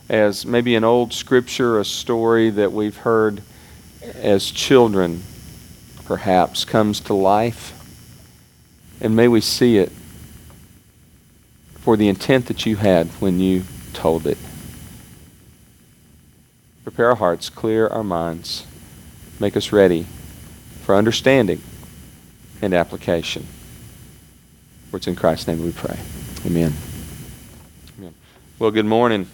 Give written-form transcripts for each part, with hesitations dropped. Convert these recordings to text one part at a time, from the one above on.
as maybe an old scripture, a story that we've heard as children, perhaps, comes to life. And may we see it for the intent that you had when you told it. Prepare our hearts, clear our minds, make us ready for understanding and application. For it's in Christ's name we pray. Amen. Amen. Well, good morning.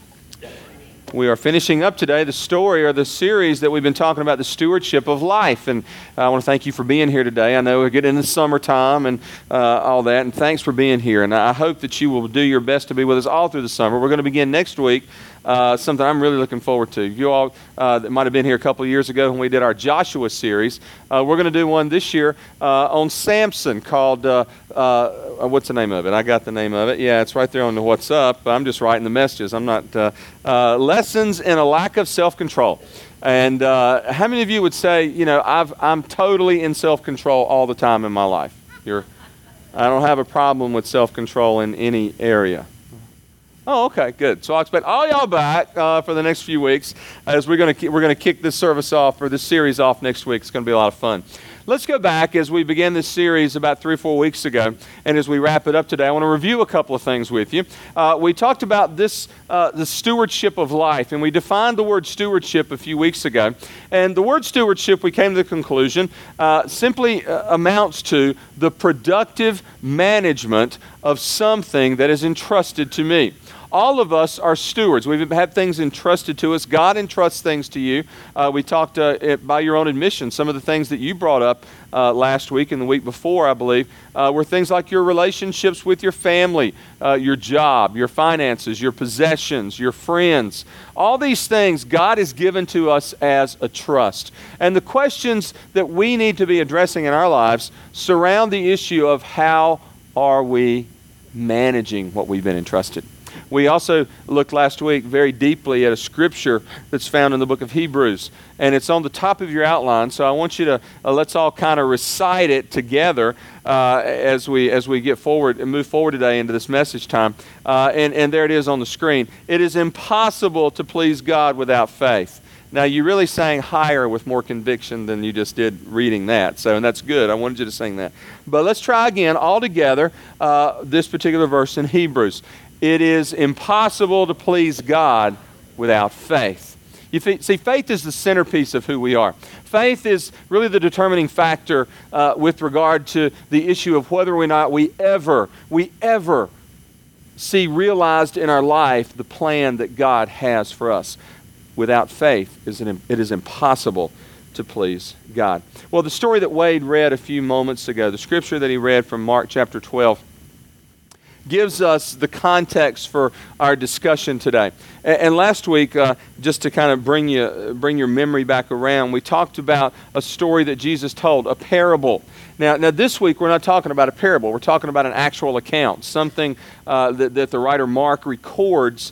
We are finishing up today the story or the series that we've been talking about, the stewardship of life. And I want to thank you for being here today. I know we're getting into summertime and all that, and thanks for being here. And I hope that you will do your best to be with us all through the summer. We're going to begin next week, something I'm really looking forward to. You all that might have been here a couple of years ago when we did our Joshua series, we're going to do one this year on Samson called, what's the name of it? I got the name of it. Yeah, it's right there on the What's Up. I'm just writing the messages. I'm not... Lessons in a lack of self-control. And how many of you would say, you know, I'm totally in self-control all the time in my life? I don't have a problem with self-control in any area. Oh, okay, good. So I'll expect all y'all back for the next few weeks as we're going to kick this service off, or this series off next week. It's going to be a lot of fun. Let's go back as we began this series about 3 or 4 weeks ago, and as we wrap it up today, I want to review a couple of things with you. We talked about this, the stewardship of life, and we defined the word stewardship a few weeks ago. And the word stewardship, we came to the conclusion, simply amounts to the productive management of something that is entrusted to me. All of us are stewards. We've had things entrusted to us. God entrusts things to you. We talked by your own admission. Some of the things that you brought up last week and the week before, I believe, were things like your relationships with your family, your job, your finances, your possessions, your friends. All these things God has given to us as a trust. And the questions that we need to be addressing in our lives surround the issue of how are we managing what we've been entrusted. We also looked last week very deeply at a scripture that's found in the book of Hebrews, and it's on the top of your outline, so I want you to, let's all kind of recite it together as we get forward and move forward today into this message time. And there it is on the screen. It is impossible to please God without faith. Now, you really sang higher with more conviction than you just did reading that, and that's good. I wanted you to sing that. But let's try again all together this particular verse in Hebrews. It is impossible to please God without faith. You see, faith is the centerpiece of who we are. Faith is really the determining factor with regard to the issue of whether or not we ever see realized in our life the plan that God has for us. Without faith, it is impossible to please God. Well, the story that Wade read a few moments ago, the scripture that he read from Mark chapter 12, gives us the context for our discussion today. And last week, just to kind of bring your memory back around, we talked about a story that Jesus told, a parable. Now this week, we're not talking about a parable. We're talking about an actual account, something that the writer Mark records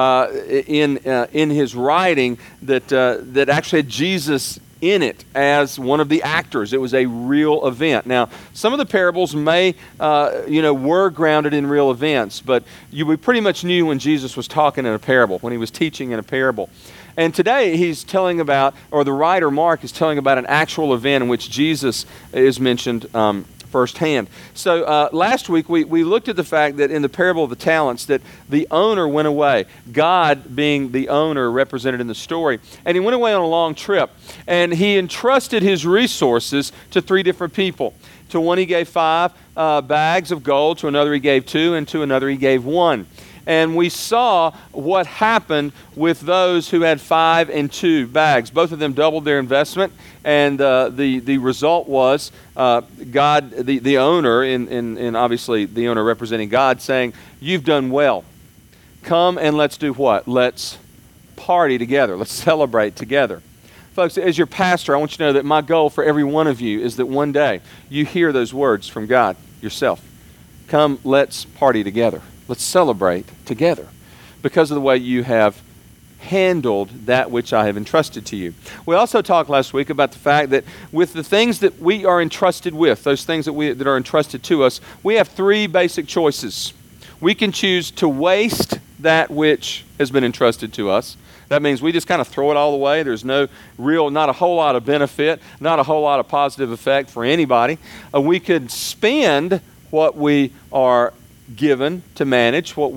in his writing that actually had Jesus in it as one of the actors. It was a real event. Now, some of the parables may, were grounded in real events, but we pretty much knew when Jesus was talking in a parable, when he was teaching in a parable. And today he's telling about, or the writer Mark is telling about an actual event in which Jesus is mentioned firsthand. So last week we looked at the fact that in the parable of the talents that the owner went away, God being the owner represented in the story, and he went away on a long trip, and he entrusted his resources to 3 different people. To one he gave 5 bags of gold, to another he gave 2, and to another he gave 1. And we saw what happened with those who had 5 and 2 bags. Both of them doubled their investment, and the result was God, the owner, and obviously the owner representing God, saying, "You've done well. Come and let's do what? Let's party together. Let's celebrate together." Folks, as your pastor, I want you to know that my goal for every one of you is that one day you hear those words from God yourself. Come, let's party together. Let's celebrate together because of the way you have handled that which I have entrusted to you. We also talked last week about the fact that with the things that we are entrusted with, those things that are entrusted to us, we have 3 basic choices. We can choose to waste that which has been entrusted to us. That means we just kind of throw it all away. There's not a whole lot of benefit, not a whole lot of positive effect for anybody. We could spend what we are given to manage, what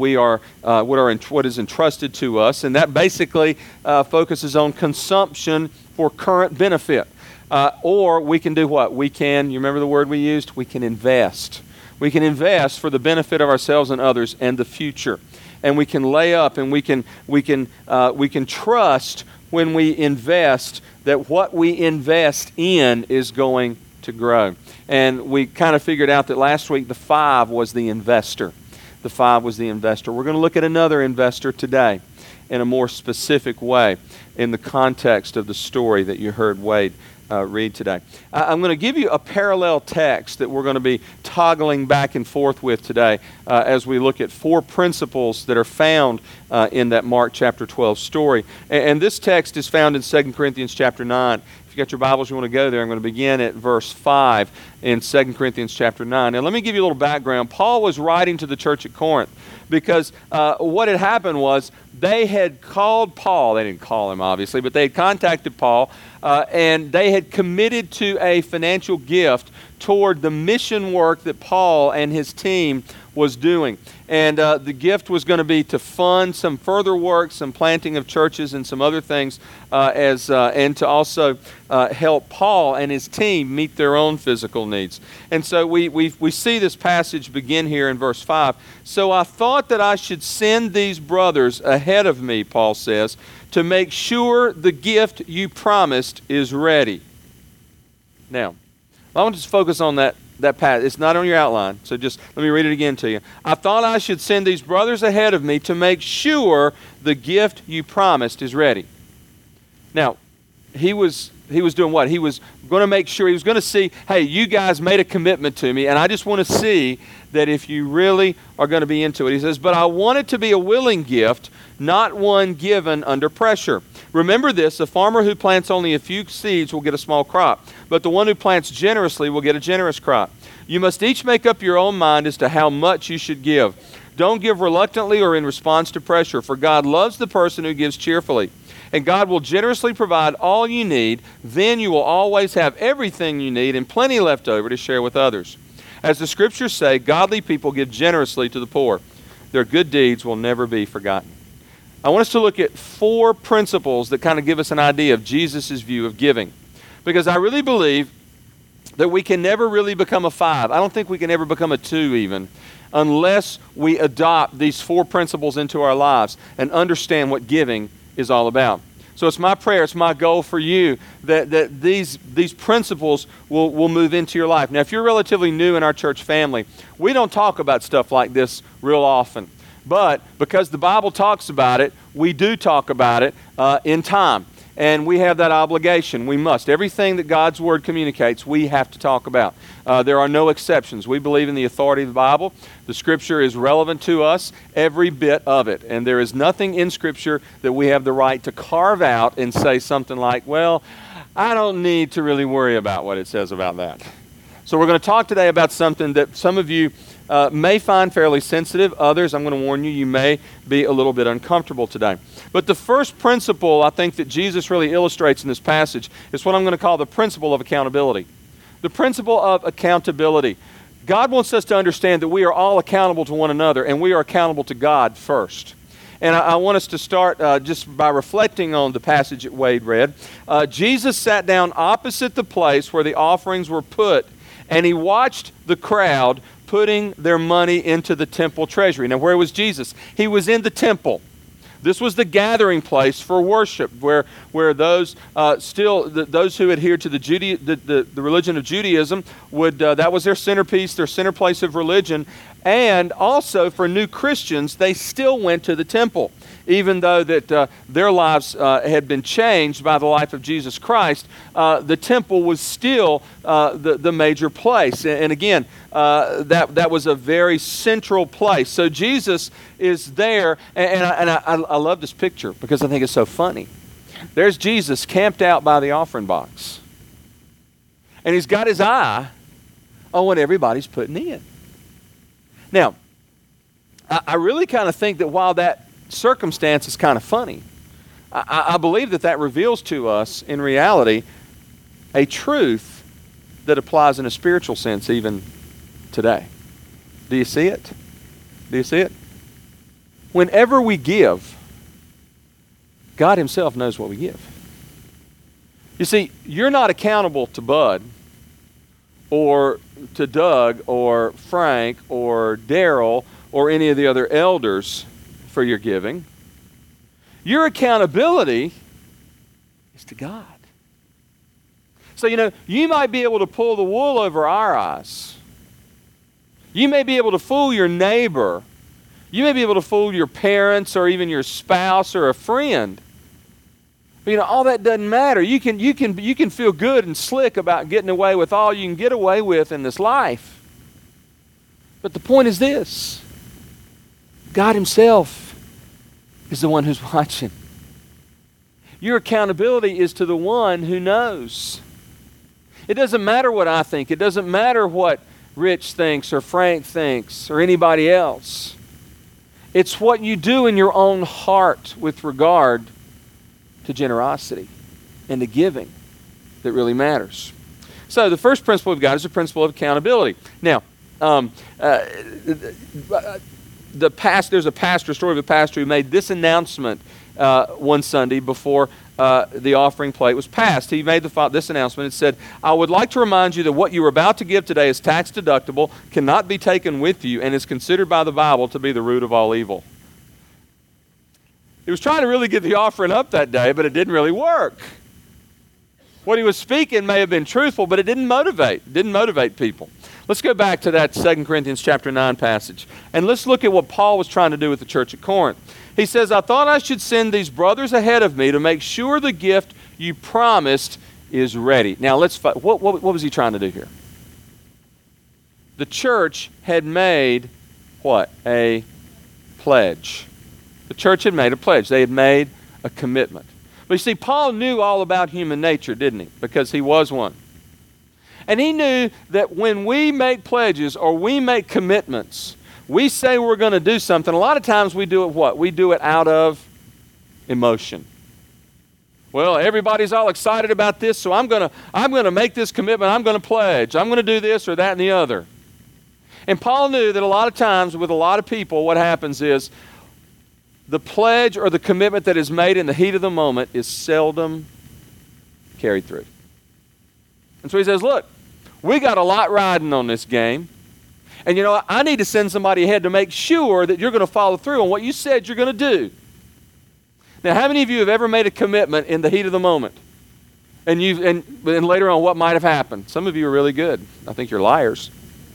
is entrusted to us, and that basically focuses on consumption for current benefit. Or we can do what? You remember the word we used? We can invest. We can invest for the benefit of ourselves and others and the future. And we can lay up and we can trust when we invest that what we invest in is going to grow. And we kind of figured out that last week the 5 was the investor. The 5 was the investor. We're going to look at another investor today in a more specific way in the context of the story that you heard Wade read today. I'm going to give you a parallel text that we're going to be toggling back and forth with today as we look at 4 principles that are found in that Mark chapter 12 story. And this text is found in 2 Corinthians chapter 9. If you got your Bibles, you want to go there, I'm going to begin at verse 5 in 2 Corinthians chapter 9. Now let me give you a little background. Paul was writing to the church at Corinth because what had happened was they had called Paul. They didn't call him, obviously, but they had contacted Paul, and they had committed to a financial gift toward the mission work that Paul and his team was doing. And the gift was going to be to fund some further work, some planting of churches and some other things, and to also help Paul and his team meet their own physical needs. And so we see this passage begin here in verse 5. So I thought that I should send these brothers ahead of me, Paul says, to make sure the gift you promised is ready. Now, I want to just focus on that passage. It's not on your outline, so just let me read it again to you. I thought I should send these brothers ahead of me to make sure the gift you promised is ready. Now, he was doing what? He was going to make sure, he was going to see, hey, you guys made a commitment to me, and I just want to see that if you really are going to be into it. He says, but I want it to be a willing gift, not one given under pressure. Remember this, a farmer who plants only a few seeds will get a small crop, but the one who plants generously will get a generous crop. You must each make up your own mind as to how much you should give. Don't give reluctantly or in response to pressure, for God loves the person who gives cheerfully. And God will generously provide all you need. Then you will always have everything you need and plenty left over to share with others. As the scriptures say, godly people give generously to the poor. Their good deeds will never be forgotten. I want us to look at 4 principles that kind of give us an idea of Jesus' view of giving. Because I really believe that we can never really become a 5. I don't think we can ever become a 2 even, unless we adopt these 4 principles into our lives and understand what giving is all about. So it's my prayer, it's my goal for you that these principles will move into your life. Now, if you're relatively new in our church family, we don't talk about stuff like this real often. But because the Bible talks about it, we do talk about it in time. And we have that obligation. We must. Everything that God's Word communicates, we have to talk about. There are no exceptions. We believe in the authority of the Bible. The Scripture is relevant to us, every bit of it. And there is nothing in Scripture that we have the right to carve out and say something like, well, I don't need to really worry about what it says about that. So we're going to talk today about something that some of you may find fairly sensitive. Others, I'm going to warn you, you may be a little bit uncomfortable today. But the first principle I think that Jesus really illustrates in this passage is what I'm going to call the principle of accountability. The principle of accountability. God wants us to understand that we are all accountable to one another, and we are accountable to God first. And I want us to start just by reflecting on the passage that Wade read. Jesus sat down opposite the place where the offerings were put, and he watched the crowd putting their money into the temple treasury. Now, where was Jesus? He was in the temple. This was the gathering place for worship, where those those who adhered to the religion of Judaism would that was their centerpiece, their center place of religion, and also for new Christians, they still went to the temple, even though that their lives had been changed by the life of Jesus Christ. The temple was still the major place, and again, that was a very central place. So Jesus is there, and I love this picture because I think it's so funny. There's Jesus camped out by the offering box, and he's got his eye on what everybody's putting in. Now, I really kind of think that while that circumstance is kind of funny. I believe that reveals to us, in reality, a truth that applies in a spiritual sense even today. Do you see it? Do you see it? Whenever we give, God himself knows what we give. You see, you're not accountable to Bud or to Doug or Frank or Daryl or any of the other elders for your giving. Your accountability is to God. So, you might be able to pull the wool over our eyes. You may be able to fool your neighbor. You may be able to fool your parents or even your spouse or a friend. But, all that doesn't matter. You can feel good and slick about getting away with all you can get away with in this life. But the point is this. God himself is the one who's watching. Your accountability is to the one who knows. It doesn't matter what I think. It doesn't matter what Rich thinks or Frank thinks or anybody else. It's what you do in your own heart with regard to generosity and to giving that really matters. So the first principle we've got is the principle of accountability. Now, there's a story of a pastor who made this announcement one Sunday before the offering plate was passed. He made this announcement. It said, "I would like to remind you that what you are about to give today is tax deductible, cannot be taken with you, and is considered by the Bible to be the root of all evil." He was trying to really get the offering up that day, but it didn't really work. What he was speaking may have been truthful, but it didn't motivate people. Let's go back to that 2 Corinthians chapter 9 passage, and let's look at what Paul was trying to do with the church at Corinth. He says, "I thought I should send these brothers ahead of me to make sure the gift you promised is ready." Now, what was he trying to do here? The church had made what? A pledge. The church had made a pledge. They had made a commitment. But you see, Paul knew all about human nature, didn't he? Because he was one. And he knew that when we make pledges or we make commitments, we say we're going to do something. A lot of times we do it what? We do it out of emotion. Well, everybody's all excited about this, so I'm going to make this commitment. I'm going to pledge. I'm going to do this or that and the other. And Paul knew that a lot of times with a lot of people, what happens is the pledge or the commitment that is made in the heat of the moment is seldom carried through. And so he says, look, we got a lot riding on this game. And I need to send somebody ahead to make sure that you're going to follow through on what you said you're going to do. Now, how many of you have ever made a commitment in the heat of the moment? And later on, what might have happened? Some of you are really good. I think you're liars.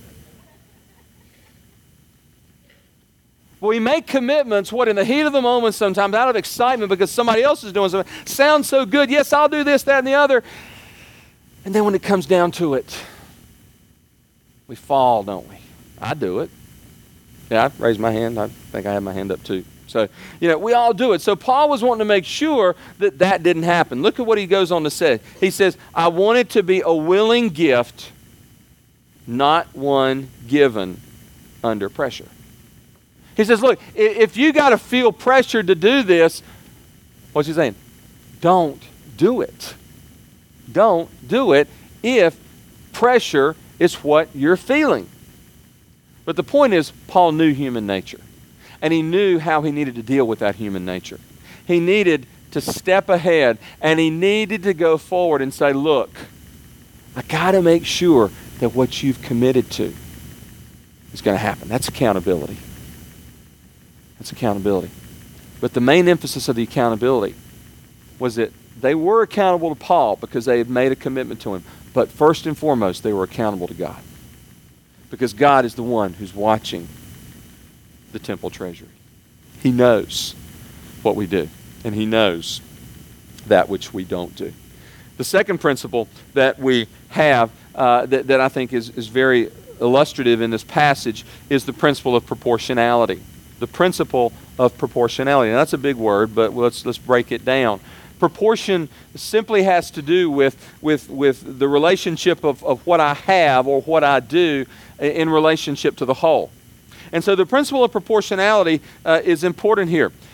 Well, we make commitments, in the heat of the moment sometimes, out of excitement because somebody else is doing something. Sounds so good. Yes, I'll do this, that, and the other. And then when it comes down to it, we fall, don't we? I do it. Yeah, I raised my hand. I think I had my hand up too. So, we all do it. So Paul was wanting to make sure that didn't happen. Look at what he goes on to say. He says, "I want it to be a willing gift, not one given under pressure." He says, look, if you got to feel pressured to do this, what's he saying? Don't do it. Don't do it if pressure is what you're feeling. But the point is, Paul knew human nature. And he knew how he needed to deal with that human nature. He needed to step ahead, and he needed to go forward and say, look, I got to make sure that what you've committed to is going to happen. That's accountability. That's accountability. But the main emphasis of the accountability was that they were accountable to Paul because they had made a commitment to him. But first and foremost, they were accountable to God. Because God is the one who's watching the temple treasury. He knows what we do. And he knows that which we don't do. The second principle that we have that I think is very illustrative in this passage is the principle of proportionality. The principle of proportionality. Now, that's a big word, but let's break it down. Proportion simply has to do with the relationship of what I have or what I do in relationship to the whole. And so the principle of proportionality is important here.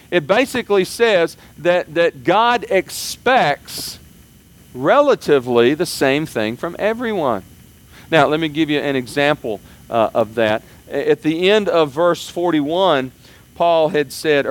It basically says that God expects relatively the same thing from everyone. Now, let me give you an example of that. At the end of verse 41, Paul had said,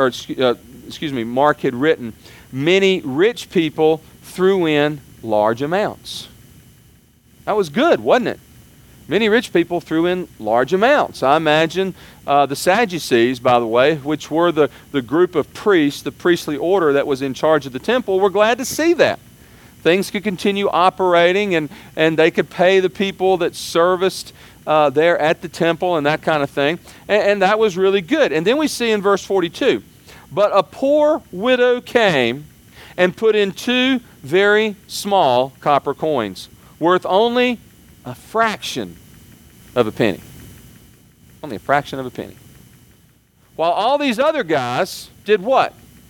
Mark had written, many rich people threw in large amounts. That was good, wasn't it? Many rich people threw in large amounts. I imagine the Sadducees, by the way, which were the group of priests, the priestly order that was in charge of the temple, were glad to see that. Things could continue operating, and they could pay the people that serviced there at the temple and that kind of thing. And that was really good. And then we see in verse 42, but a poor widow came and put in 2 very small copper coins, worth only a fraction of a penny. Only a fraction of a penny. While all these other guys did what?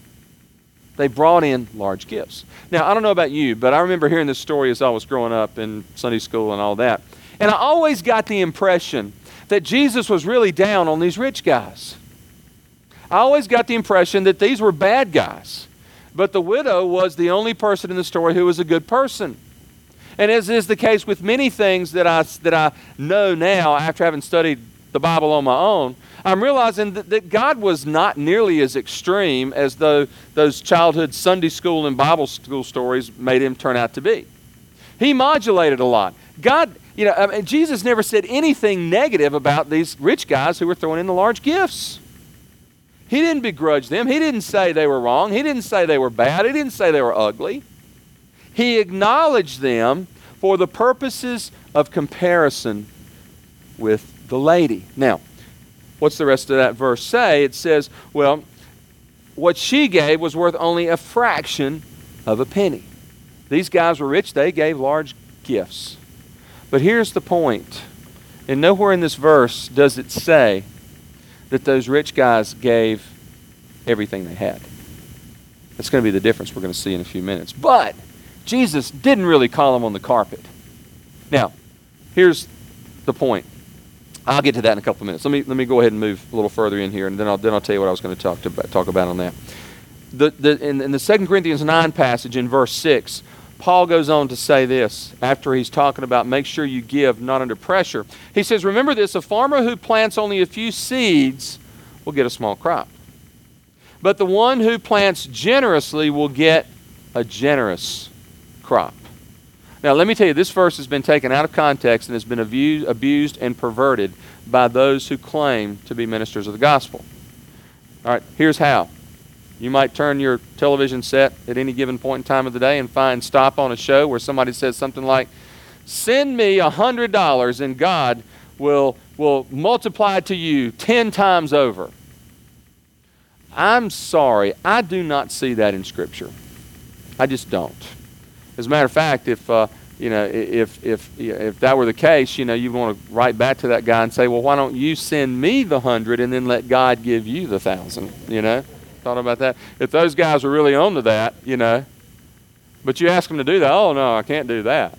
They brought in large gifts. Now, I don't know about you, but I remember hearing this story as I was growing up in Sunday school and all that. And I always got the impression that Jesus was really down on these rich guys. I always got the impression that these were bad guys. But the widow was the only person in the story who was a good person. And as is the case with many things that I know now after having studied the Bible on my own, I'm realizing that God was not nearly as extreme as those childhood Sunday school and Bible school stories made him turn out to be. He modulated a lot. God, Jesus never said anything negative about these rich guys who were throwing in the large gifts. He didn't begrudge them. He didn't say they were wrong. He didn't say they were bad. He didn't say they were ugly. He acknowledged them for the purposes of comparison with the lady. Now, what's the rest of that verse say? It says, well, what she gave was worth only a fraction of a penny. These guys were rich. They gave large gifts. But here's the point. And nowhere in this verse does it say that those rich guys gave everything they had. That's going to be the difference we're going to see in a few minutes. But Jesus didn't really call them on the carpet. Now, here's the point. I'll get to that in a couple of minutes. Let me go ahead and move a little further in here, and then I'll tell you what I was going to talk about on that. In the 2 Corinthians 9 passage in verse 6, Paul goes on to say this after he's talking about make sure you give not under pressure. He says, remember this, a farmer who plants only a few seeds will get a small crop. But the one who plants generously will get a generous crop. Now, let me tell you, this verse has been taken out of context and has been abused and perverted by those who claim to be ministers of the gospel. All right, here's how. You might turn your television set at any given point in time of the day and stop on a show where somebody says something like, send me $100 and God will multiply to you 10 times over. I'm sorry, I do not see that in Scripture. I just don't. As a matter of fact, if that were the case, you want to write back to that guy and say, well, why don't you send me the 100 and then let God give you the 1,000? Thought about that. If those guys were really on to that, but you ask them to do that, oh no, I can't do that,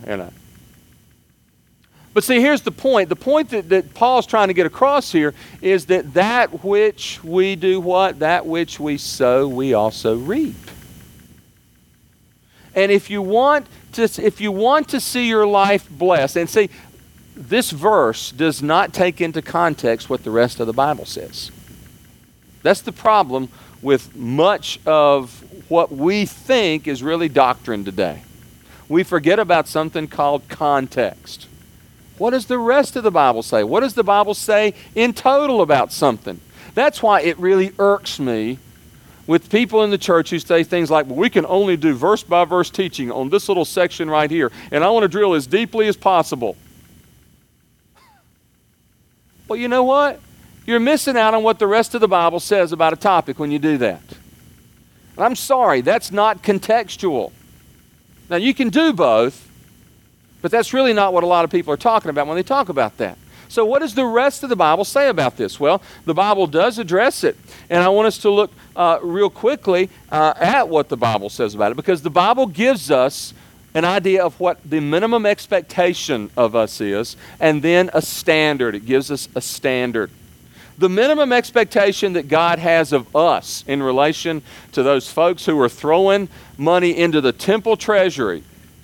But see, here's the point. The point that Paul's trying to get across here is that which we do what? That which we sow, we also reap. And if you want to see your life blessed, and see, this verse does not take into context what the rest of the Bible says. That's the problem with much of what we think is really doctrine today. We forget about something called context. What does the rest of the Bible say? What does the Bible say in total about something? That's why it really irks me with people in the church who say things like, well, we can only do verse-by-verse teaching on this little section right here, and I want to drill as deeply as possible. Well, you know what? You're missing out on what the rest of the Bible says about a topic when you do that. And I'm sorry, that's not contextual. Now, you can do both, but that's really not what a lot of people are talking about when they talk about that. So what does the rest of the Bible say about this? Well, the Bible does address it. And I want us to look real quickly at what the Bible says about it, because the Bible gives us an idea of what the minimum expectation of us is, and then a standard. It gives us a standard. The minimum expectation that God has of us in relation to those folks who are throwing money into the temple treasury.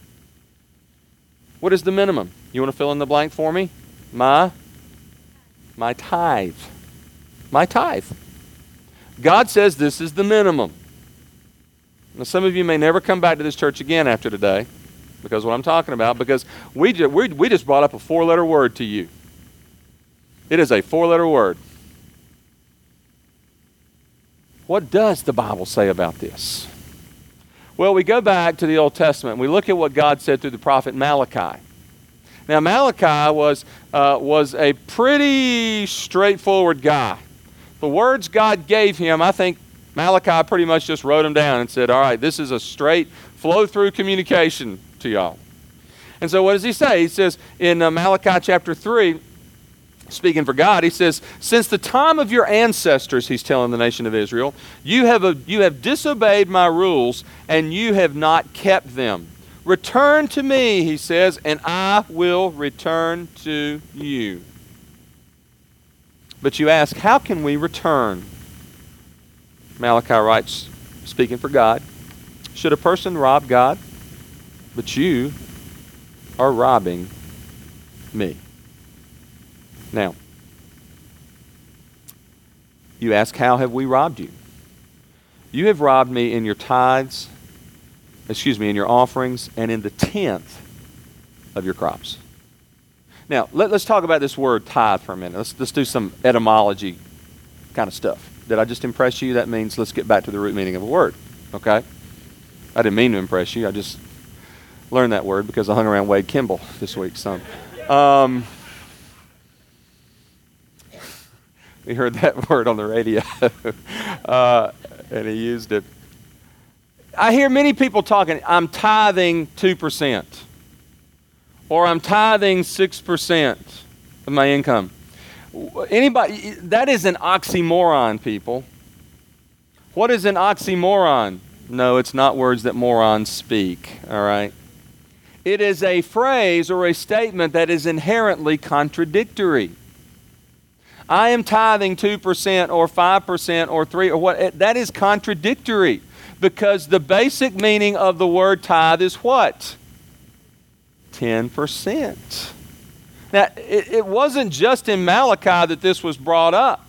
What is the minimum? You want to fill in the blank for me? My tithe. My tithe. God says this is the minimum. Now, some of you may never come back to this church again after today because of what I'm talking about, because we just brought up a 4-letter word to you. It is a 4-letter word. What does the Bible say about this? Well, we go back to the Old Testament and we look at what God said through the prophet Malachi. Now, Malachi was a pretty straightforward guy. The words God gave him, I think Malachi pretty much just wrote them down and said, all right, this is a straight flow-through communication to y'all. And so what does he say? He says in Malachi chapter 3, speaking for God, he says, since the time of your ancestors, he's telling the nation of Israel, you have disobeyed my rules and you have not kept them. Return to me, he says, and I will return to you. But you ask, how can we return? Malachi writes, speaking for God, should a person rob God? But you are robbing me. Now, you ask, how have we robbed you? You have robbed me in your tithes, in your offerings, and in the 10th of your crops. Now, let's talk about this word tithe for a minute. Let's do some etymology kind of stuff. Did I just impress you? That means let's get back to the root meaning of a word, okay? I didn't mean to impress you. I just learned that word because I hung around Wade Kimball this week. So, we heard that word on the radio, and he used it. I hear many people talking, I'm tithing 2%, or I'm tithing 6% of my income. Anybody, that is an oxymoron, people. What is an oxymoron? No, it's not words that morons speak, all right? It is a phrase or a statement that is inherently contradictory. I am tithing 2% or 5% or 3% or what? That is contradictory because the basic meaning of the word tithe is what? 10%. Now, it wasn't just in Malachi that this was brought up.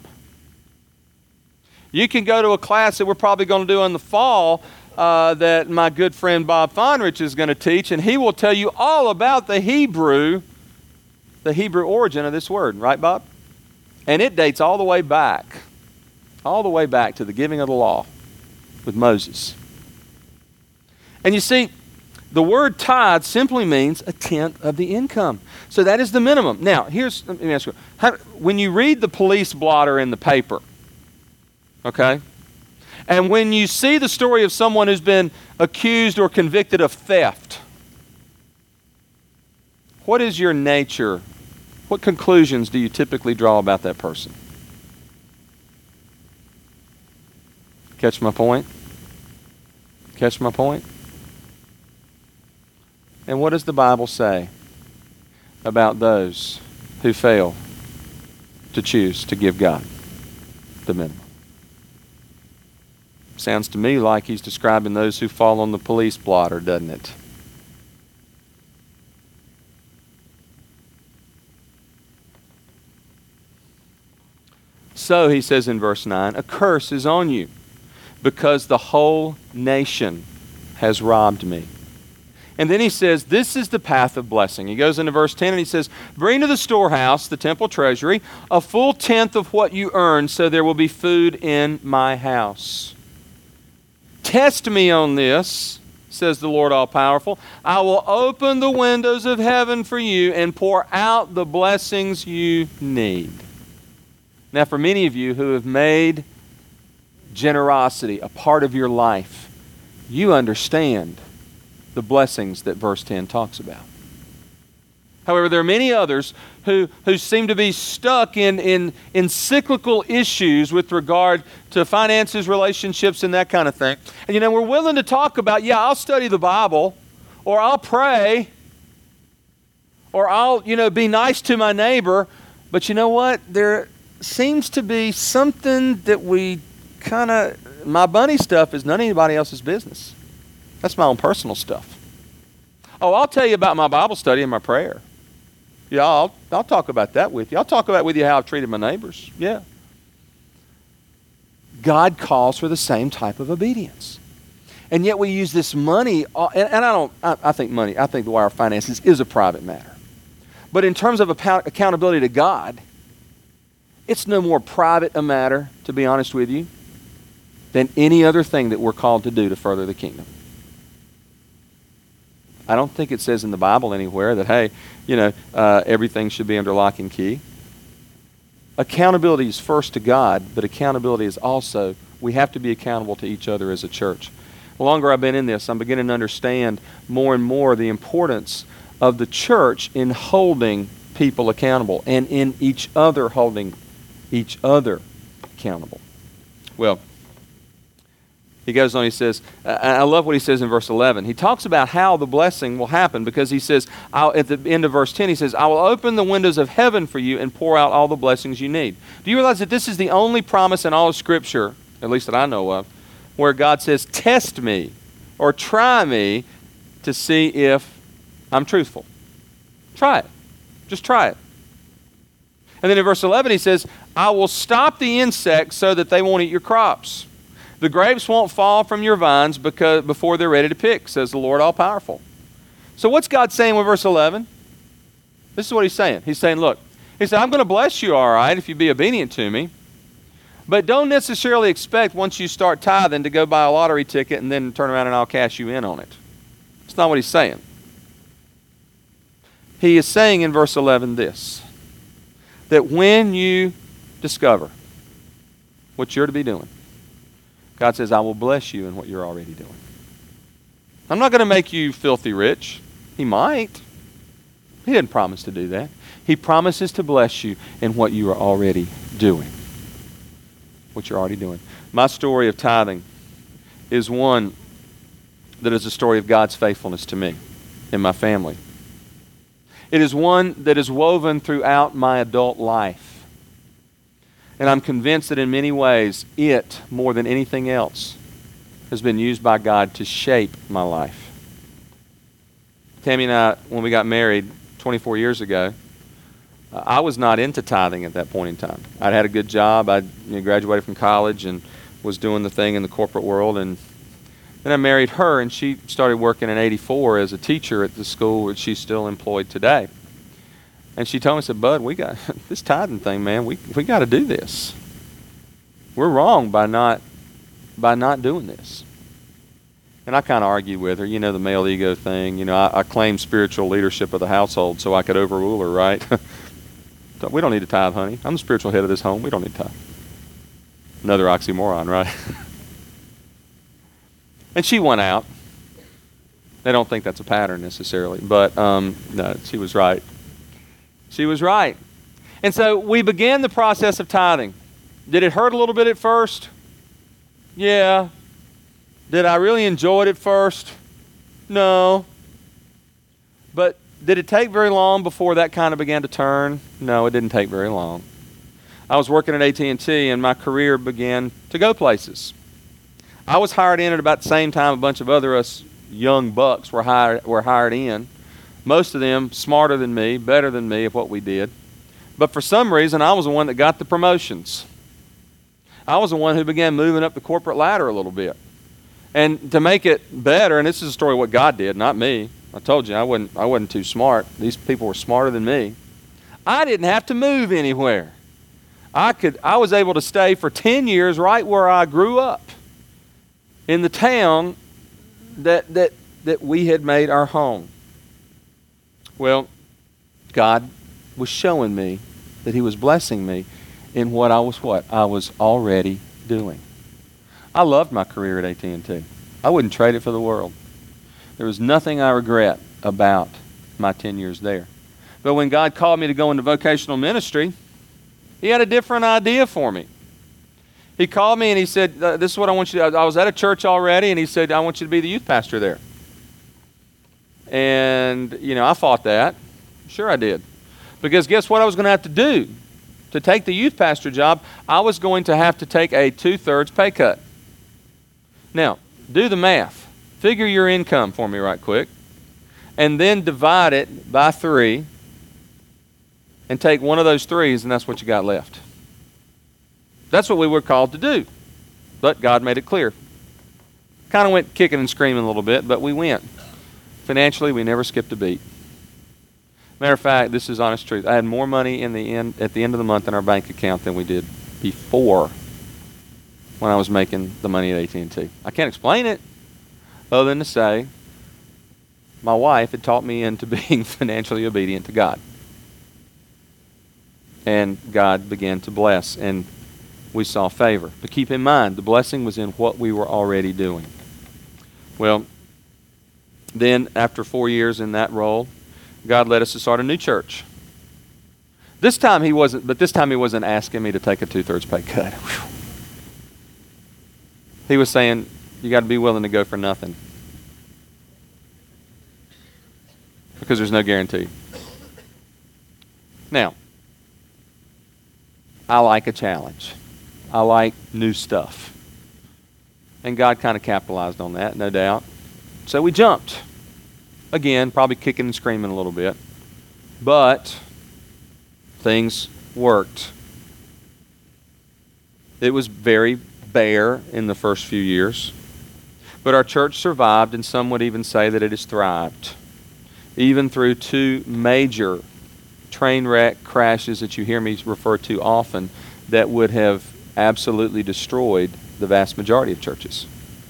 You can go to a class that we're probably going to do in the fall that my good friend Bob Fonrich is going to teach, and he will tell you all about the Hebrew origin of this word. Right, Bob? And it dates all the way back to the giving of the law with Moses. And you see, the word tithe simply means a 10th of the income. So that is the minimum. Now, let me ask you, when you read the police blotter in the paper, okay, and when you see the story of someone who's been accused or convicted of theft, what is your nature? What conclusions do you typically draw about that person? Catch my point? Catch my point? And what does the Bible say about those who fail to choose to give God the minimum? Sounds to me like he's describing those who fall on the police blotter, doesn't it? So, he says in verse 9, a curse is on you because the whole nation has robbed me. And then he says, this is the path of blessing. He goes into verse 10 and he says, bring to the storehouse, the temple treasury, a full 10th of what you earn, so there will be food in my house. Test me on this, says the Lord All-Powerful. I will open the windows of heaven for you and pour out the blessings you need. Now, for many of you who have made generosity a part of your life, you understand the blessings that verse 10 talks about. However, there are many others who seem to be stuck in cyclical issues with regard to finances, relationships, and that kind of thing. And we're willing to talk about, I'll study the Bible, or I'll pray, or I'll, be nice to my neighbor, but you know what? There seems to be something that we kind of, my bunny stuff is none of anybody else's business. That's my own personal stuff. Oh, I'll tell you about my Bible study and my prayer. Yeah, I'll talk about that with you. I'll talk about with you how I've treated my neighbors. Yeah. God calls for the same type of obedience. And yet we use this money, and I think money, I think the way our finances is a private matter. But in terms of accountability to God, it's no more private a matter, to be honest with you, than any other thing that we're called to do to further the kingdom. I don't think it says in the Bible anywhere that, hey, everything should be under lock and key. Accountability is first to God, but accountability is also, we have to be accountable to each other as a church. The longer I've been in this, I'm beginning to understand more and more the importance of the church in holding people accountable and in each other holding each other accountable. Well, he goes on, he says, I love what he says in verse 11. He talks about how the blessing will happen because he says, at the end of verse 10, he says, I will open the windows of heaven for you and pour out all the blessings you need. Do you realize that this is the only promise in all of Scripture, at least that I know of, where God says, test me or try me to see if I'm truthful? Try it. Just try it. And then in verse 11 he says, I will stop the insects so that they won't eat your crops. The grapes won't fall from your vines before they're ready to pick, says the Lord All-Powerful. So what's God saying with verse 11? This is what he's saying. He's saying, look, he said, I'm going to bless you, all right, if you be obedient to me. But don't necessarily expect once you start tithing to go buy a lottery ticket and then turn around and I'll cash you in on it. That's not what he's saying. He is saying in verse 11 this, that when you discover what you're to be doing, God says, I will bless you in what you're already doing. I'm not going to make you filthy rich. He might. He didn't promise to do that. He promises to bless you in what you are already doing. What you're already doing. My story of tithing is one that is a story of God's faithfulness to me and my family. It is one that is woven throughout my adult life. And I'm convinced that in many ways, it, more than anything else, has been used by God to shape my life. Tammy and I, when we got married 24 years ago, I was not into tithing at that point in time. I'd had a good job. I graduated from college and was doing the thing in the corporate world. And then I married her, and she started working in '84 as a teacher at the school where she's still employed today. And she told me, said, Bud, we got this tithing thing, man. We got to do this. We're wrong by not doing this. And I kind of argued with her, the male ego thing. I claimed spiritual leadership of the household so I could overrule her, right? We don't need to tithe, honey. I'm the spiritual head of this home. We don't need to tithe. Another oxymoron, right? And she went out. I don't think that's a pattern necessarily, but no, she was right. She was right. And so we began the process of tithing. Did it hurt a little bit at first? Yeah. Did I really enjoy it at first? No. But did it take very long before that kind of began to turn? No, it didn't take very long. I was working at AT&T and my career began to go places. I was hired in at about the same time a bunch of other us young bucks were hired in. Most of them smarter than me, better than me at what we did. But for some reason, I was the one that got the promotions. I was the one who began moving up the corporate ladder a little bit. And to make it better, and this is a story of what God did, not me. I told you I wasn't too smart. These people were smarter than me. I didn't have to move anywhere. I was able to stay for 10 years right where I grew up in the town that we had made our home. Well, God was showing me that He was blessing me in what I was already doing. I loved my career at AT&T. I wouldn't trade it for the world. There was nothing I regret about my 10 years there. But when God called me to go into vocational ministry, He had a different idea for me. He called me and He said, this is what I want you to do. I was at a church already, and He said, I want you to be the youth pastor there. And, I fought that. Sure I did. Because guess what I was going to have to do? To take the youth pastor job, I was going to have to take a 2/3 pay cut. Now, do the math. Figure your income for me right quick. And then divide it by 3 and take one of those 3s, and that's what you got left. That's what we were called to do. But God made it clear. Kind of went kicking and screaming a little bit, but we went. Financially, we never skipped a beat. Matter of fact, this is honest truth. I had more money at the end of the month in our bank account than we did before when I was making the money at AT&T. I can't explain it other than to say my wife had taught me into being financially obedient to God. And God began to bless, and we saw favor. But keep in mind, the blessing was in what we were already doing. Well, then after 4 years in that role, God led us to start a new church. This time he wasn't asking me to take a 2/3 pay cut. Whew. He was saying, you got to be willing to go for nothing. Because there's no guarantee. Now, I like a challenge. I like new stuff. And God kind of capitalized on that, no doubt. So we jumped. Again, probably kicking and screaming a little bit. But things worked. It was very bare in the first few years. But our church survived, and some would even say that it has thrived. Even through 2 major train wreck crashes that you hear me refer to often that would have absolutely destroyed the vast majority of churches.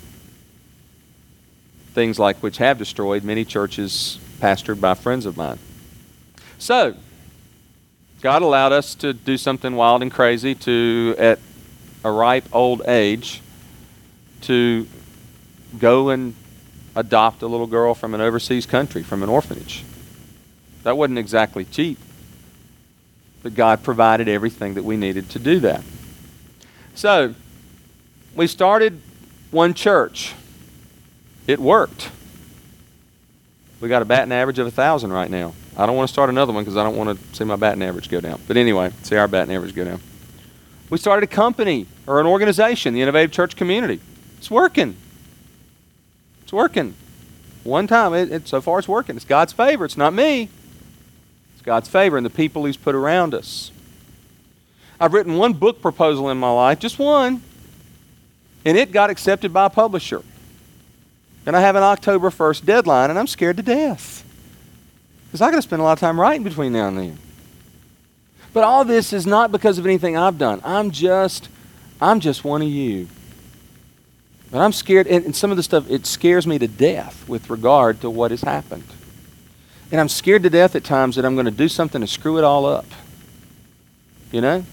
Things like which have destroyed many churches pastored by friends of mine. So, God allowed us to do something wild and crazy at a ripe old age to go and adopt a little girl from an overseas country, from an orphanage. That wasn't exactly cheap, but God provided everything that we needed to do that. So, we started one church. It worked. We got a batting average of 1,000 right now. I don't want to start another one because I don't want to see my batting average go down. But anyway, see our batting average go down. We started a company or an organization, the Innovative Church Community. It's working. It's working. One time, so far it's working. It's God's favor. It's not me. It's God's favor and the people He's put around us. I've written one book proposal in my life, just one, and it got accepted by a publisher. And I have an October 1st deadline, and I'm scared to death. Because I got to spend a lot of time writing between now and then. But all this is not because of anything I've done. I'm just one of you. But I'm scared, and some of the stuff, it scares me to death with regard to what has happened. And I'm scared to death at times that I'm going to do something to screw it all up. You know?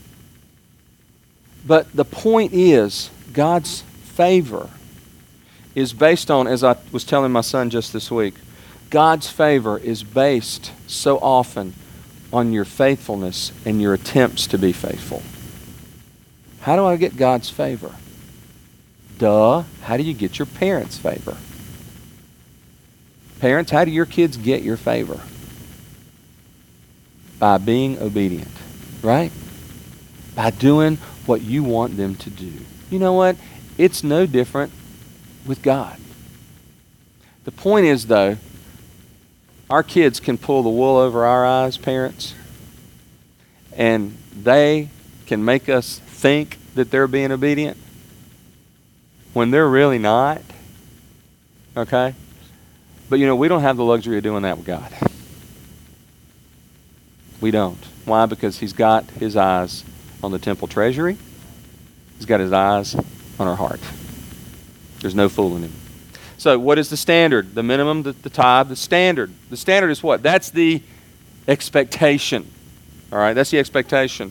But the point is, God's favor is based on, as I was telling my son just this week, God's favor is based so often on your faithfulness and your attempts to be faithful. How do I get God's favor? How do you get your parents' favor? Parents, how do your kids get your favor? By being obedient, right? By doing what you want them to do. You know what? It's no different with God. The point is, though, our kids can pull the wool over our eyes, parents, and they can make us think that they're being obedient when they're really not. Okay? But you know, we don't have the luxury of doing that with God. We don't. Why? Because He's got His eyes on the temple treasury. He's got His eyes on our heart. There's no fooling Him. So what is the standard? The minimum, the tithe, the standard. The standard is what? That's the expectation. All right, that's the expectation.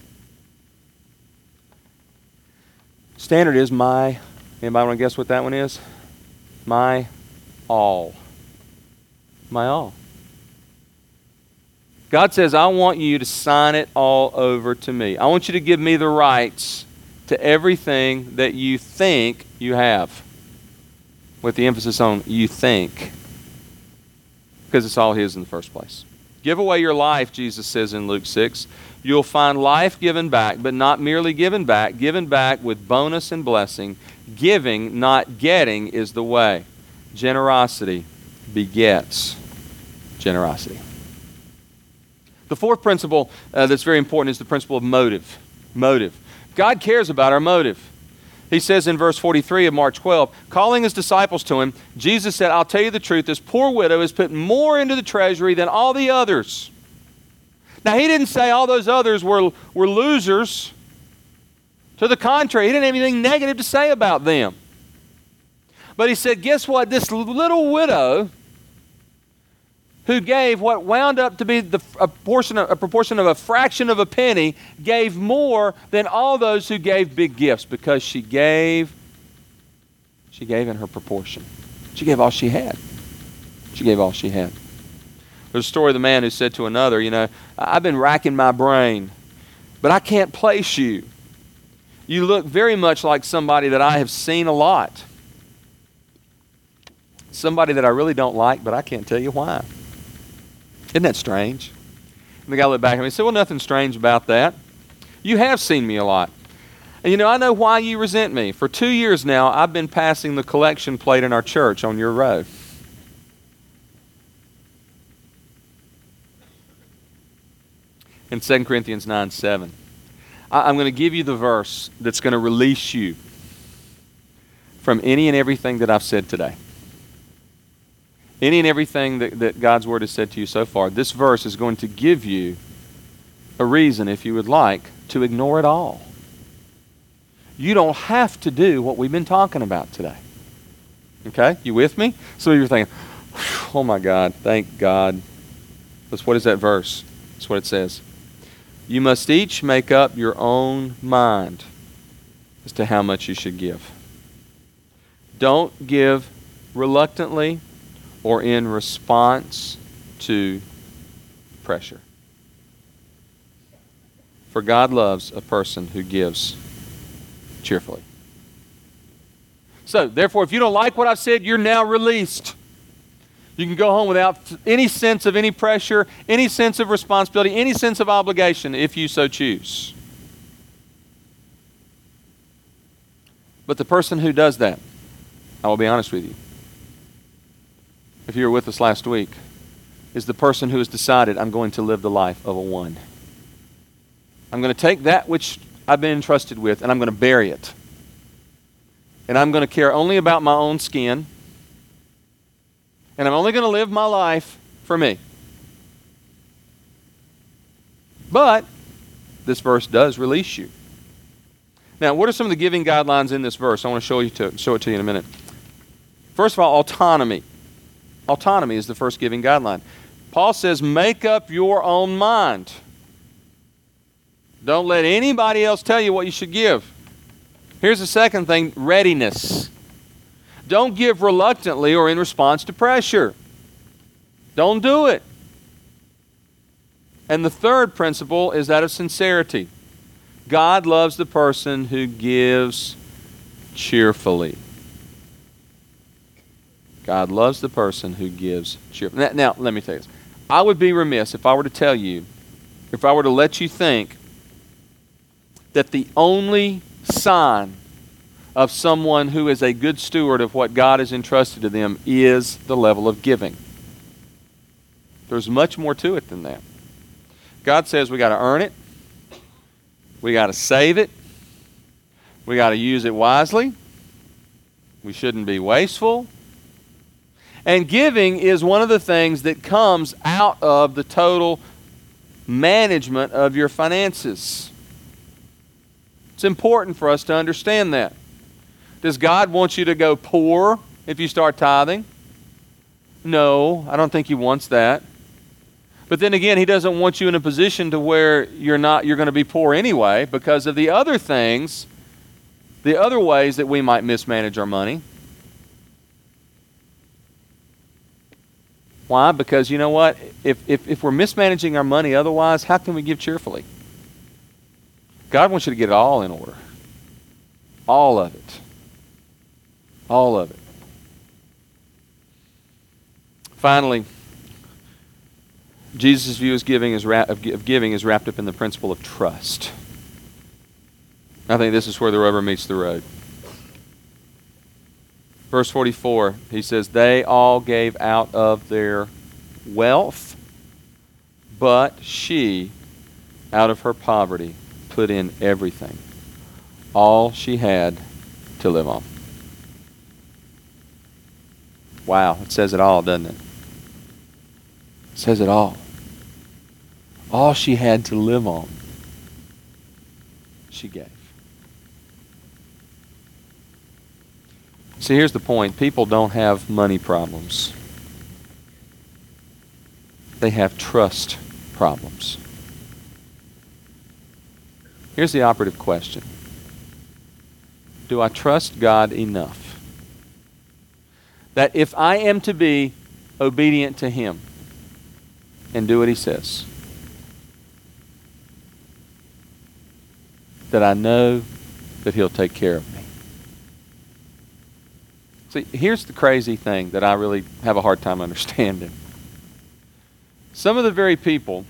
Standard is anybody want to guess what that one is? My all. My all. God says, I want you to sign it all over to me. I want you to give me the rights to everything that you think you have. With the emphasis on you think. Because it's all His in the first place. Give away your life, Jesus says in Luke 6. You'll find life given back, but not merely given back with bonus and blessing. Giving, not getting, is the way. Generosity begets generosity. The fourth principle that's very important is the principle of motive. Motive. God cares about our motive. He says in verse 43 of Mark 12, calling his disciples to him, Jesus said, I'll tell you the truth, this poor widow has put more into the treasury than all the others. Now, he didn't say all those others were losers. To the contrary, he didn't have anything negative to say about them. But he said, guess what? This little widow who gave what wound up to be a proportion of a fraction of a penny, gave more than all those who gave big gifts, because she gave in her proportion. She gave all she had. She gave all she had. There's a story of the man who said to another, I've been racking my brain, but I can't place you. You look very much like somebody that I have seen a lot. Somebody that I really don't like, but I can't tell you why. Isn't that strange? And the guy looked back at me and said, well, nothing strange about that. You have seen me a lot. And I know why you resent me. For 2 years now, I've been passing the collection plate in our church on your row. In 2 Corinthians 9:7, I'm going to give you the verse that's going to release you from any and everything that I've said today. Any and everything that God's Word has said to you so far. This verse is going to give you a reason, if you would like, to ignore it all. You don't have to do what we've been talking about today. Okay? You with me? Some of you are thinking, oh my God, thank God. What is that verse? That's what it says. You must each make up your own mind as to how much you should give. Don't give reluctantly or in response to pressure. For God loves a person who gives cheerfully. So, therefore, if you don't like what I've said, you're now released. You can go home without any sense of any pressure, any sense of responsibility, any sense of obligation, if you so choose. But the person who does that, I will be honest with you, if you were with us last week, is the person who has decided, I'm going to live the life of a one. I'm going to take that which I've been entrusted with, and I'm going to bury it. And I'm going to care only about my own skin. And I'm only going to live my life for me. But this verse does release you. Now, what are some of the giving guidelines in this verse? I want to show it to you in a minute. First of all, autonomy. Autonomy is the first giving guideline. Paul says, make up your own mind. Don't let anybody else tell you what you should give. Here's the second thing, readiness. Don't give reluctantly or in response to pressure. Don't do it. And the third principle is that of sincerity. God loves the person who gives cheerfully. God loves the person who gives cheerfully. Now, let me tell you this. I would be remiss if I were to tell you, if I were to let you think that the only sign of someone who is a good steward of what God has entrusted to them is the level of giving. There's much more to it than that. God says we got to earn it. We got to save it. We got to use it wisely. We shouldn't be wasteful. And giving is one of the things that comes out of the total management of your finances. It's important for us to understand that. Does God want you to go poor if you start tithing? No, I don't think He wants that. But then again, He doesn't want you in a position to where you're going to be poor anyway because of the other things, the other ways that we might mismanage our money. Why? Because you know what? If we're mismanaging our money otherwise, how can we give cheerfully? God wants you to get it all in order. All of it. All of it. Jesus' view of giving is wrapped up in the principle of trust. I think this is where the rubber meets the road. Verse 44, he says, they all gave out of their wealth, but she, out of her poverty, put in everything, all she had to live on. Wow, it says it all, doesn't it? It says it all. All she had to live on, she gave. See, here's the point. People don't have money problems. They have trust problems. Here's the operative question. Do I trust God enough that if I am to be obedient to Him and do what He says, that I know that He'll take care of me? See, here's the crazy thing that I really have a hard time understanding. Some of the very people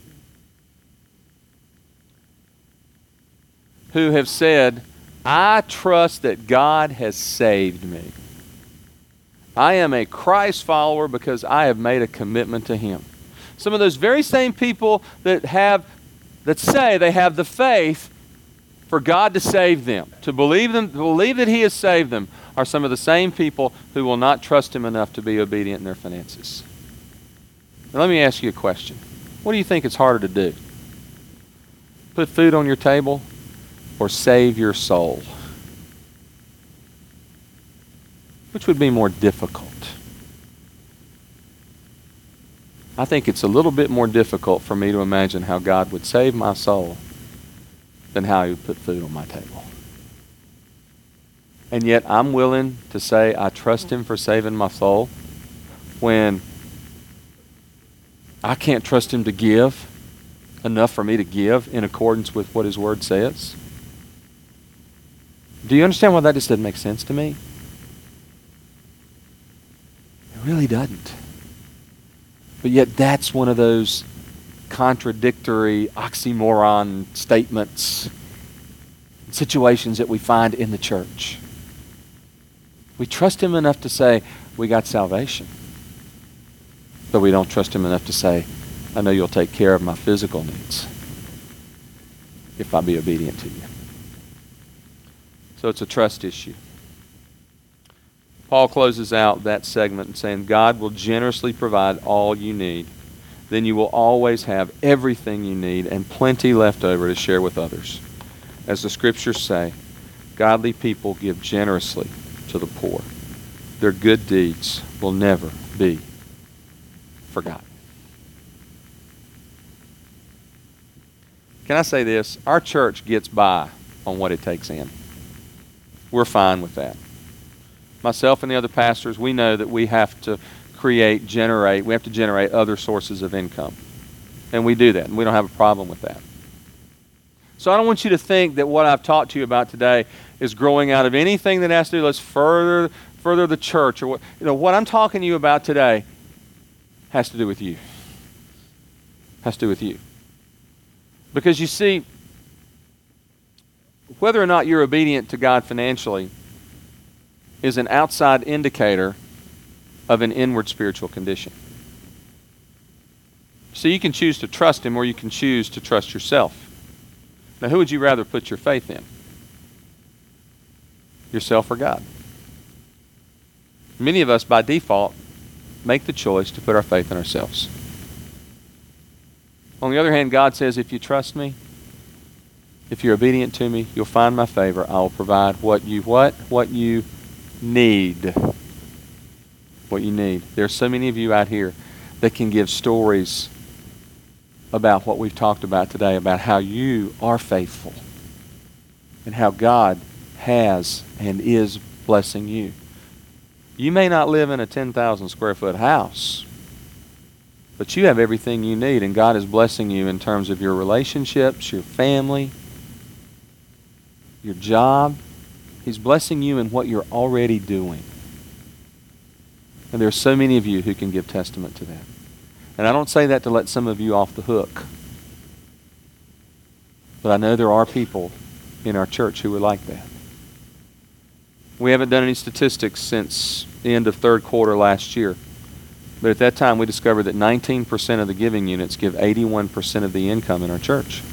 who have said, I trust that God has saved me. I am a Christ follower because I have made a commitment to Him. Some of those very same people that say they have the faith for God to save them, to believe that He has saved them, are some of the same people who will not trust Him enough to be obedient in their finances. Now let me ask you a question. What do you think is harder to do? Put food on your table or save your soul? Which would be more difficult? I think it's a little bit more difficult for me to imagine how God would save my soul than how He would put food on my table. And yet I'm willing to say I trust Him for saving my soul when I can't trust Him to give enough for me to give in accordance with what His Word says. Do you understand why that just doesn't make sense to me? It really doesn't. But yet that's one of those contradictory oxymoron statements, situations that we find in the church. We trust Him enough to say, we got salvation. But we don't trust Him enough to say, I know You'll take care of my physical needs if I be obedient to You. So it's a trust issue. Paul closes out that segment saying, God will generously provide all you need. Then you will always have everything you need and plenty left over to share with others. As the Scriptures say, godly people give generously to the poor. Their good deeds will never be forgotten. Can I say this? Our church gets by on what it takes in. We're fine with that. Myself and the other pastors, we know that we have to generate other sources of income. And we do that, and we don't have a problem with that. So I don't want you to think that what I've talked to you about today is growing out of anything that has to do, let's further the church. Or what I'm talking to you about today has to do with you. Has to do with you. Because you see, whether or not you're obedient to God financially is an outside indicator of an inward spiritual condition. So you can choose to trust Him or you can choose to trust yourself. Now, who would you rather put your faith in? Yourself or God? Many of us, by default, make the choice to put our faith in ourselves. On the other hand, God says, if you trust me, if you're obedient to me, you'll find my favor. I will provide what you need. What you need. There are so many of you out here that can give stories about what we've talked about today, about how you are faithful and how God has and is blessing you. You may not live in a 10,000 square foot house, but you have everything you need, and God is blessing you in terms of your relationships, your family, your job. He's blessing you in what you're already doing. And there are so many of you who can give testament to that. And I don't say that to let some of you off the hook. But I know there are people in our church who are like that. We haven't done any statistics since the end of third quarter last year. But at that time, we discovered that 19% of the giving units give 81% of the income in our church.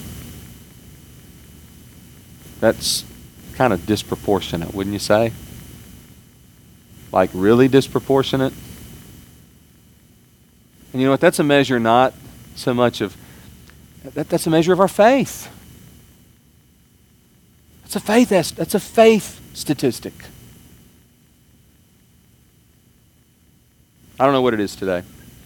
That's kind of disproportionate, wouldn't you say? Like really disproportionate? And you know what? That's a measure not so much of, that's a measure of our faith. That's a faith statistic. I don't know what it is today.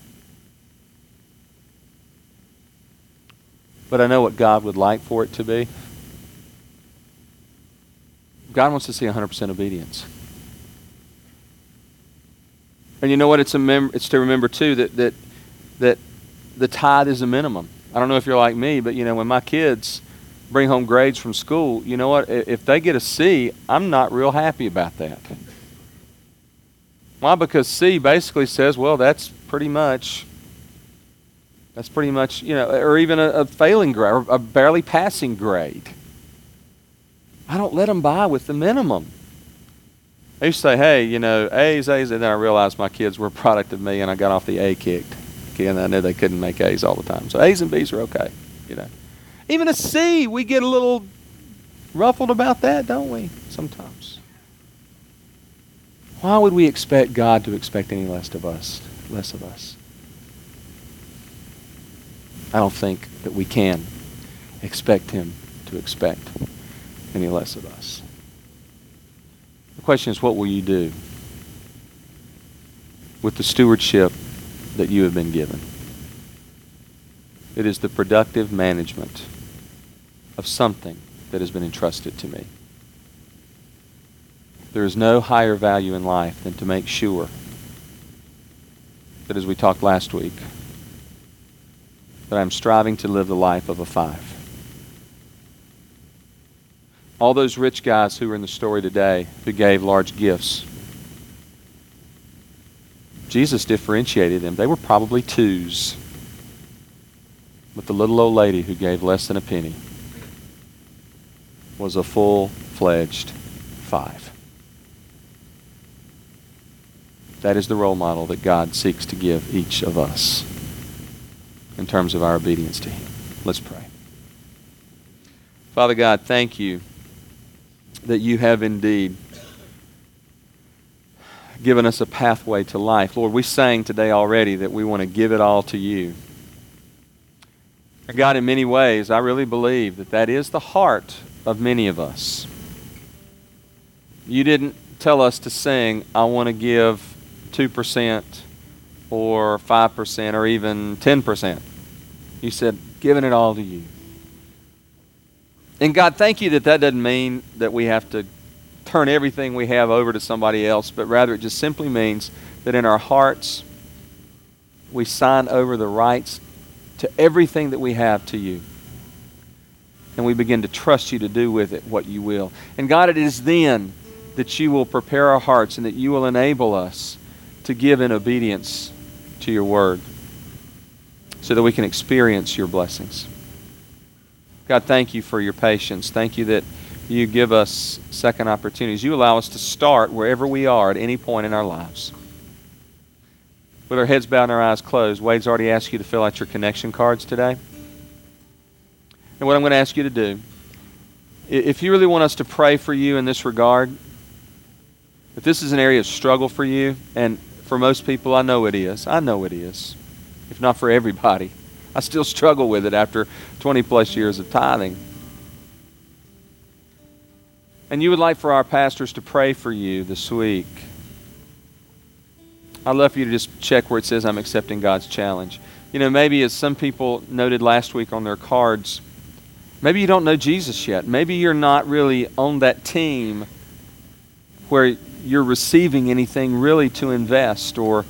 But I know what God would like for it to be. God wants to see 100% obedience. And you know what? It's to remember too that the tithe is a minimum. I don't know if you're like me, but you know, when my kids bring home grades from school, you know what? If they get a C, I'm not real happy about that. Why? Because C basically says, well, that's pretty much, you know, or even a failing grade, or a barely passing grade. I don't let them buy with the minimum. I used to say, hey, you know, A's, and then I realized my kids were a product of me, and I got off the A kicked. And I knew they couldn't make A's all the time. So A's and B's are okay, you know. Even a C, we get a little ruffled about that, don't we, sometimes? Why would we expect God to expect any less of us? I don't think that we can expect him to expect any less of us. The question is, what will you do with the stewardship that you have been given? It is the productive management of something that has been entrusted to me. There is no higher value in life than to make sure that, as we talked last week, that I'm striving to live the life of a 5. All those rich guys who are in the story today who gave large gifts, Jesus differentiated them. They were probably 2s. But the little old lady who gave less than a penny was a full-fledged 5. That is the role model that God seeks to give each of us in terms of our obedience to him. Let's pray. Father God, thank you that you have indeed given us a pathway to life. Lord, we sang today already that we want to give it all to you. God, in many ways, I really believe that that is the heart of many of us. You didn't tell us to sing, I want to give 2% or 5% or even 10%. You said, giving it all to you. And God, thank you that that doesn't mean that we have to turn everything we have over to somebody else, but rather it just simply means that in our hearts we sign over the rights to everything that we have to you. And we begin to trust you to do with it what you will. And God, it is then that you will prepare our hearts and that you will enable us to give in obedience to your word so that we can experience your blessings. God, thank you for your patience. Thank you that you give us second opportunities. You allow us to start wherever we are at any point in our lives. With our heads bowed and our eyes closed, Wade's already asked you to fill out your connection cards today. And what I'm going to ask you to do, if you really want us to pray for you in this regard, if this is an area of struggle for you, and for most people, I know it is, if not for everybody. I still struggle with it after 20 plus years of tithing. And you would like for our pastors to pray for you this week, I'd love for you to just check where it says I'm accepting God's challenge. You know, maybe as some people noted last week on their cards, maybe you don't know Jesus yet. Maybe you're not really on that team where you're receiving anything really to invest or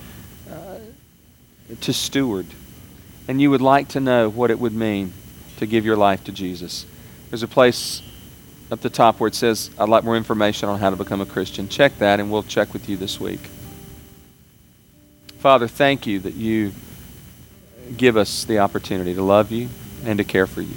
to steward. And you would like to know what it would mean to give your life to Jesus. There's a place up the top where it says, I'd like more information on how to become a Christian. Check that and we'll check with you this week. Father, thank you that you give us the opportunity to love you and to care for you.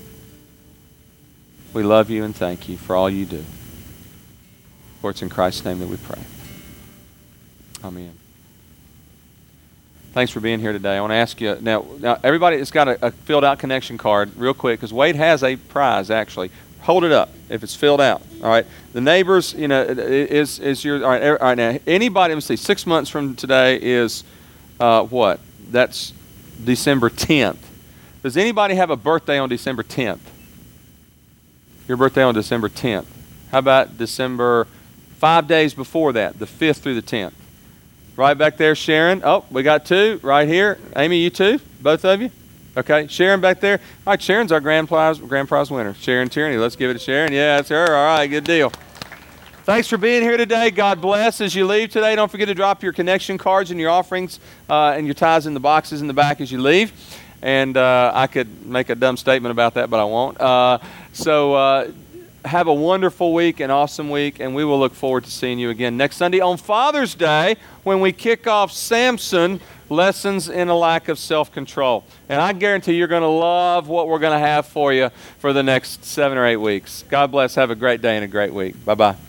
We love you and thank you for all you do. For it's in Christ's name that we pray. Amen. Thanks for being here today. I want to ask you, now everybody that's got a filled out connection card, real quick, because Wade has a prize, actually. Hold it up if it's filled out. All right. The neighbors, is your, all right, now, anybody, let me see, 6 months from today is what? That's December 10th. Does anybody have a birthday on December 10th? Your birthday on December 10th. How about December 5 days before that, the 5th through the 10th? Right back there, Sharon. Oh, we got two right here. Amy, you too? Both of you? Okay. Sharon back there. All right, Sharon's our grand prize winner. Sharon Tierney. Let's give it to Sharon. Yeah, that's her. All right, good deal. Thanks for being here today. God bless as you leave today. Don't forget to drop your connection cards and your offerings and your tithes in the boxes in the back as you leave. And I could make a dumb statement about that, but I won't. So have a wonderful week, an awesome week, and we will look forward to seeing you again next Sunday on Father's Day when we kick off Samson, Lessons in a Lack of Self-Control. And I guarantee you're going to love what we're going to have for you for the next 7 or 8 weeks. God bless. Have a great day and a great week. Bye-bye.